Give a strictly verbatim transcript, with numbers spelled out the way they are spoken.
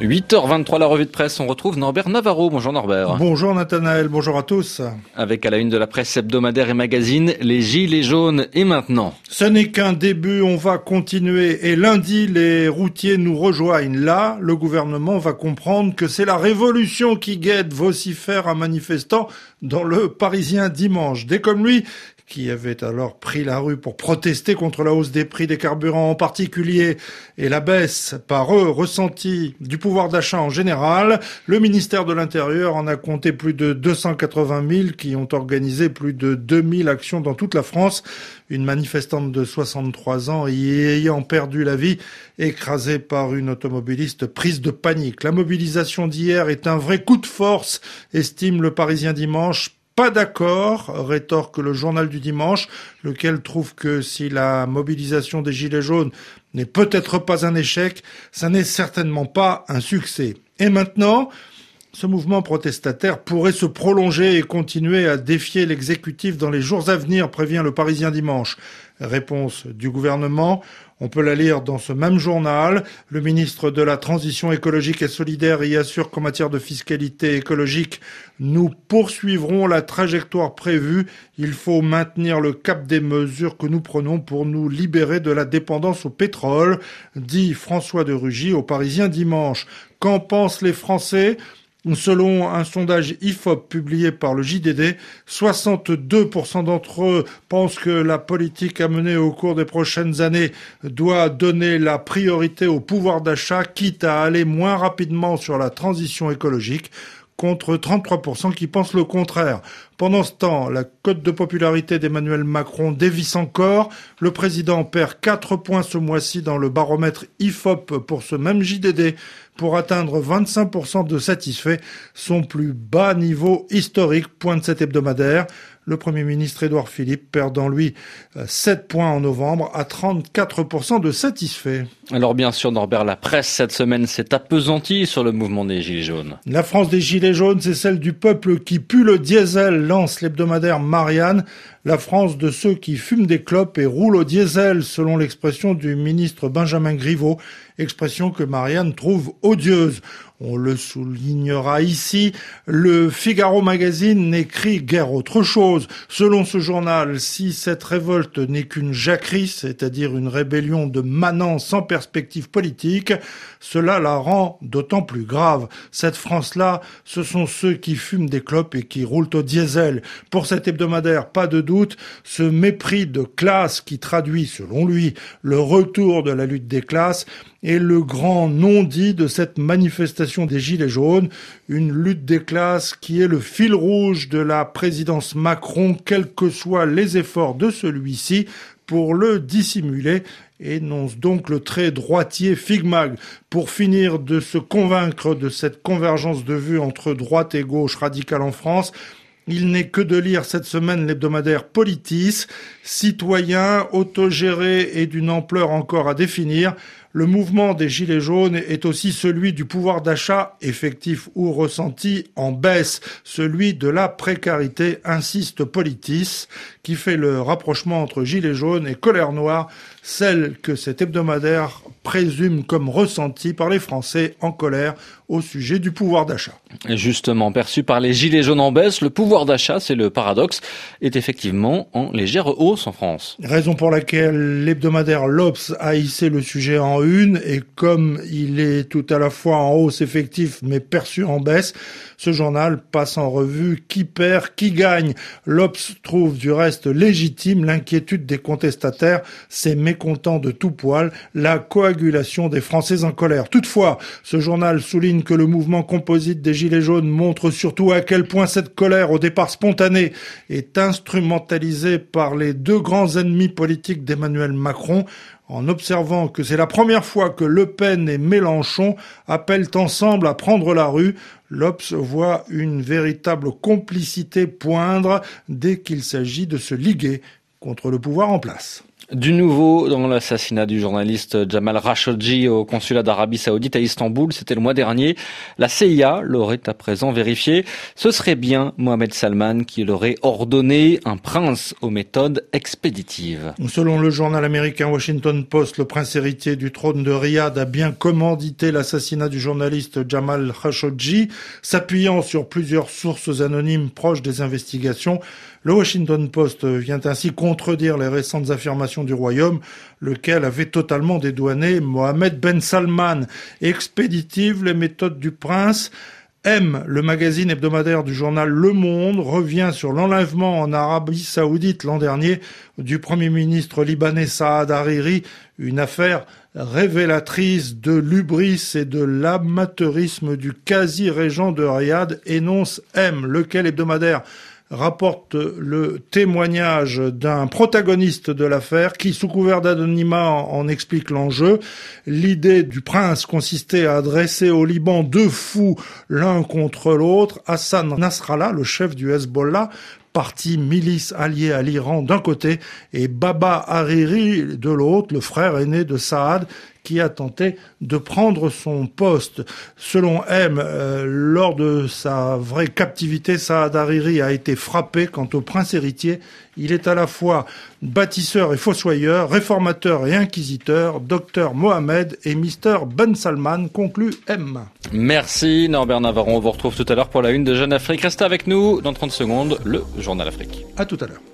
huit heures vingt-trois, la revue de presse, on retrouve Norbert Navarro. Bonjour Norbert. Bonjour Nathanaël, bonjour à tous. Avec à la une de la presse hebdomadaire et magazine, les gilets jaunes et maintenant. Ce n'est qu'un début, on va continuer et lundi les routiers nous rejoignent. Là, le gouvernement va comprendre que c'est la révolution qui guette, vocifère un manifestant dans le Parisien dimanche. Dès comme lui, qui avait alors pris la rue pour protester contre la hausse des prix des carburants en particulier et la baisse par eux ressentie du pouvoir d'achat en général, le ministère de l'Intérieur en a compté plus de deux cent quatre-vingt mille qui ont organisé plus de deux mille actions dans toute la France. Une manifestante de soixante-trois ans y ayant perdu la vie, écrasée par une automobiliste prise de panique. La mobilisation d'hier est un vrai coup de force, estime le Parisien dimanche. Pas d'accord, rétorque le journal du dimanche, lequel trouve que si la mobilisation des Gilets jaunes n'est peut-être pas un échec, ça n'est certainement pas un succès. Et maintenant, ce mouvement protestataire pourrait se prolonger et continuer à défier l'exécutif dans les jours à venir, prévient le Parisien dimanche. Réponse du gouvernement, on peut la lire dans ce même journal. Le ministre de la Transition écologique et solidaire y assure qu'en matière de fiscalité écologique, nous poursuivrons la trajectoire prévue. Il faut maintenir le cap des mesures que nous prenons pour nous libérer de la dépendance au pétrole, dit François de Rugy au Parisien dimanche. Qu'en pensent les Français ? Selon un sondage I F O P publié par le J D D, soixante-deux pour cent d'entre eux pensent que la politique à mener au cours des prochaines années doit donner la priorité au pouvoir d'achat, quitte à aller moins rapidement sur la transition écologique, contre trente-trois pour cent qui pensent le contraire. Pendant ce temps, la cote de popularité d'Emmanuel Macron dévisse encore. Le président perd quatre points ce mois-ci dans le baromètre I F O P pour ce même J D D, pour atteindre vingt-cinq pour cent de satisfaits, son plus bas niveau historique, pointe cet hebdomadaire. Le Premier ministre Édouard Philippe perdant lui sept points en novembre à trente-quatre pour cent de satisfaits. Alors bien sûr Norbert, la presse cette semaine s'est appesantie sur le mouvement des Gilets jaunes. La France des Gilets jaunes, c'est celle du peuple qui pue le diesel, lance l'hebdomadaire Marianne. La France de ceux qui fument des clopes et roulent au diesel, selon l'expression du ministre Benjamin Griveaux, expression que Marianne trouve odieuse. On le soulignera ici, le Figaro Magazine n'écrit guère autre chose. Selon ce journal, si cette révolte n'est qu'une jacquerie, c'est-à-dire une rébellion de manants sans perspective politique, cela la rend d'autant plus grave. Cette France-là, ce sont ceux qui fument des clopes et qui roulent au diesel. Pour cet hebdomadaire, pas de doute, ce mépris de classe qui traduit, selon lui, le retour de la lutte des classes est le grand non-dit de cette manifestation des Gilets jaunes, une lutte des classes qui est le fil rouge de la présidence Macron, quels que soient les efforts de celui-ci pour le dissimuler, énonce donc le très droitier Figmag. Pour finir de se convaincre de cette convergence de vues entre droite et gauche radicale en France, il n'est que de lire cette semaine l'hebdomadaire Politis, citoyen, autogéré et d'une ampleur encore à définir. Le mouvement des Gilets jaunes est aussi celui du pouvoir d'achat, effectif ou ressenti, en baisse, celui de la précarité, insiste Politis, qui fait le rapprochement entre Gilets jaunes et colère noire, celle que cet hebdomadaire présume comme ressentie par les Français en colère au sujet du pouvoir d'achat. Justement, perçu par les Gilets jaunes en baisse, le pouvoir d'achat, c'est le paradoxe, est effectivement en légère hausse en France. Raison pour laquelle l'hebdomadaire L'Obs a hissé le sujet en une, et comme il est tout à la fois en hausse effective mais perçu en baisse, ce journal passe en revue qui perd, qui gagne. L'Obs trouve du reste légitime l'inquiétude des contestataires, ces mécontents de tout poil, la coagulation des Français en colère. Toutefois, ce journal souligne que le mouvement composite des Gilets jaunes montre surtout à quel point cette colère, au départ spontanée, est instrumentalisée par les deux grands ennemis politiques d'Emmanuel Macron, en observant que c'est la première fois que Le Pen et Mélenchon appellent ensemble à prendre la rue. L'Obs voit une véritable complicité poindre dès qu'il s'agit de se liguer contre le pouvoir en place. Du nouveau dans l'assassinat du journaliste Jamal Khashoggi au consulat d'Arabie Saoudite à Istanbul, c'était le mois dernier. La C I A l'aurait à présent vérifié. Ce serait bien Mohamed Salman qui l'aurait ordonné, un prince aux méthodes expéditives. Selon le journal américain Washington Post, le prince héritier du trône de Riyad a bien commandité l'assassinat du journaliste Jamal Khashoggi, s'appuyant sur plusieurs sources anonymes proches des investigations. Le Washington Post vient ainsi contredire les récentes affirmations du royaume, lequel avait totalement dédouané Mohamed Ben Salman. Expéditive, les méthodes du prince. M, le magazine hebdomadaire du journal Le Monde, revient sur l'enlèvement en Arabie Saoudite l'an dernier du premier ministre libanais Saad Hariri, une affaire révélatrice de l'hubris et de l'amateurisme du quasi-régent de Riyad, énonce M, lequel hebdomadaire rapporte le témoignage d'un protagoniste de l'affaire qui, sous couvert d'anonymat, en explique l'enjeu. L'idée du prince consistait à dresser au Liban deux fous l'un contre l'autre, Hassan Nasrallah, le chef du Hezbollah, parti milice allié à l'Iran d'un côté, et Baba Hariri de l'autre, le frère aîné de Saad, qui a tenté de prendre son poste. Selon M, euh, lors de sa vraie captivité, Saad Hariri a été frappé. Quant au prince héritier, il est à la fois bâtisseur et fossoyeur, réformateur et inquisiteur, docteur Mohamed et Mister Ben Salman, conclut M. Merci Norbert Navarron, on vous retrouve tout à l'heure pour la une de Jeune Afrique. Restez avec nous, dans trente secondes, le Journal Afrique. À tout à l'heure.